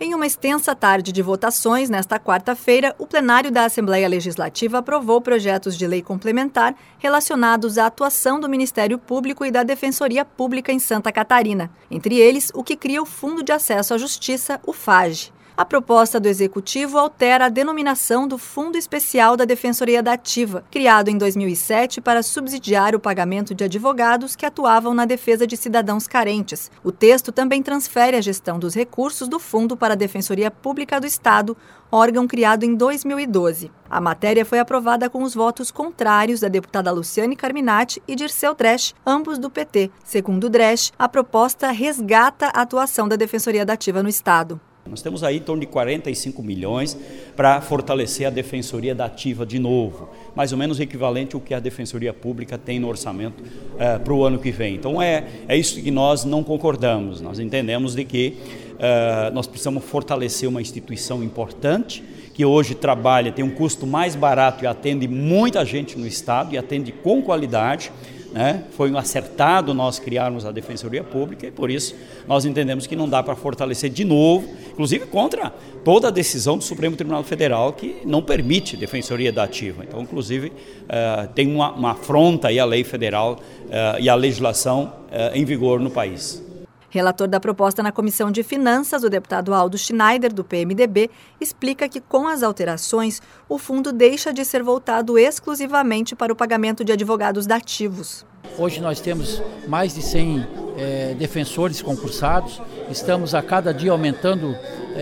Em uma extensa tarde de votações, nesta quarta-feira, o plenário da Assembleia Legislativa aprovou projetos de lei complementar relacionados à atuação do Ministério Público e da Defensoria Pública em Santa Catarina. Entre eles, o que cria o Fundo de Acesso à Justiça, o FAGE. A proposta do Executivo altera a denominação do Fundo Especial da Defensoria da Ativa, criado em 2007 para subsidiar o pagamento de advogados que atuavam na defesa de cidadãos carentes. O texto também transfere a gestão dos recursos do Fundo para a Defensoria Pública do Estado, órgão criado em 2012. A matéria foi aprovada com os votos contrários da deputada Luciane Carminati e Dirceu Dresch, ambos do PT. Segundo Dresch, a proposta resgata a atuação da Defensoria da Ativa no Estado. Nós temos aí em torno de 45 milhões para fortalecer a Defensoria da Ativa de novo, mais ou menos equivalente ao que a Defensoria Pública tem no orçamento para o ano que vem. Então é isso que nós não concordamos, nós entendemos de que nós precisamos fortalecer uma instituição importante, que hoje trabalha, tem um custo mais barato e atende muita gente no Estado e atende com qualidade. Foi um acertado nós criarmos a Defensoria Pública e por isso nós entendemos que não dá para fortalecer de novo, inclusive contra toda a decisão do Supremo Tribunal Federal que não permite Defensoria da Ativa. Então, inclusive, tem uma afronta aí à lei federal e à legislação em vigor no país. Relator da proposta na Comissão de Finanças, o deputado Aldo Schneider, do PMDB, explica que com as alterações, o fundo deixa de ser voltado exclusivamente para o pagamento de advogados dativos. Hoje nós temos mais de 100 defensores concursados, estamos a cada dia aumentando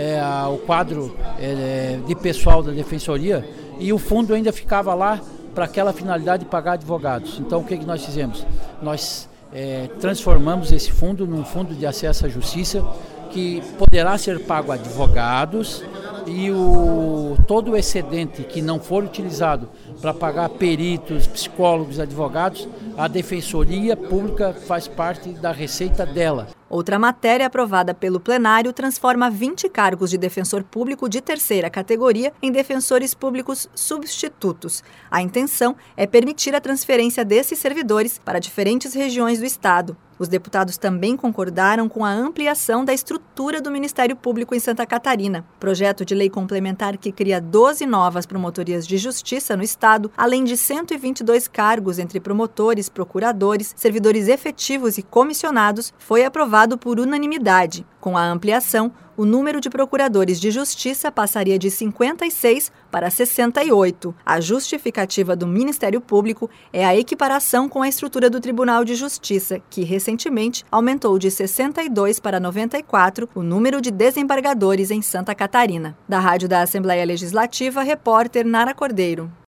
o quadro de pessoal da Defensoria e o fundo ainda ficava lá para aquela finalidade de pagar advogados. Então o que nós fizemos? Nós transformamos esse fundo num fundo de acesso à justiça que poderá ser pago a advogados e todo o excedente que não for utilizado para pagar peritos, psicólogos, advogados, a Defensoria Pública faz parte da receita dela. Outra matéria aprovada pelo plenário transforma 20 cargos de defensor público de terceira categoria em defensores públicos substitutos. A intenção é permitir a transferência desses servidores para diferentes regiões do Estado. Os deputados também concordaram com a ampliação da estrutura do Ministério Público em Santa Catarina. Projeto de lei complementar que cria 12 novas promotorias de justiça no Estado, além de 122 cargos entre promotores, procuradores, servidores efetivos e comissionados, foi aprovado por unanimidade. Com a ampliação, o número de procuradores de justiça passaria de 56 para 68. A justificativa do Ministério Público é a equiparação com a estrutura do Tribunal de Justiça, que recentemente aumentou de 62 para 94 o número de desembargadores em Santa Catarina. Da Rádio da Assembleia Legislativa, repórter Nara Cordeiro.